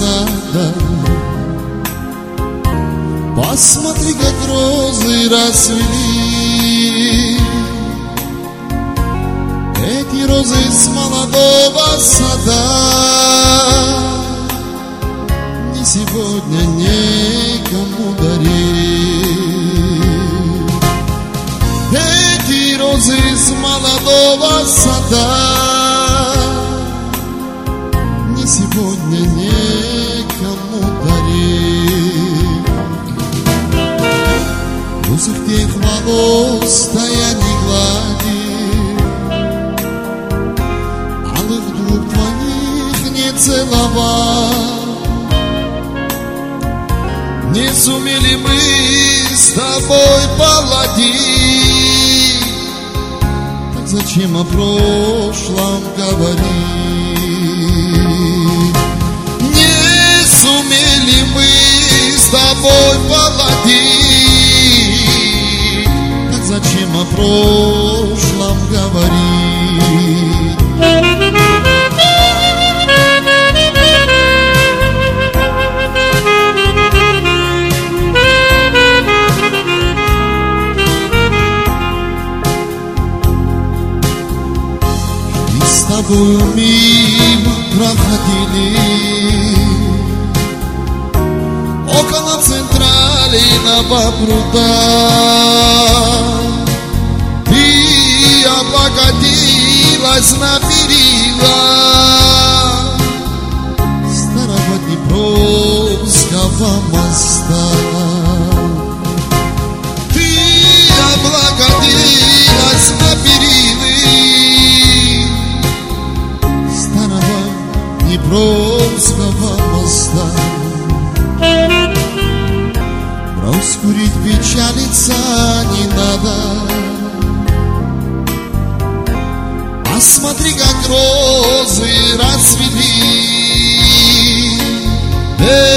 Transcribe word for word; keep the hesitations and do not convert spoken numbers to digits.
надо. Посмотри, как розы расцвели, эти розы с молодого сада. Не сегодня некому дарить эти розы с молодого сада. Не сегодня некому дарить. Русых тех волос таяние глади, алых двух твоих не целовал. Не сумели мы с тобой поладить, так зачем о прошлом говорить? Не сумели мы с тобой поладить, так зачем о прошлом говорить? С тобою мимо проходили около центрального пруда. Ты облокотилась на перила старого Днепровского моста. Ты облокотилась на перила Днепровского моста. Брось курить, печалиться не надо. Посмотри, как розы расцвели.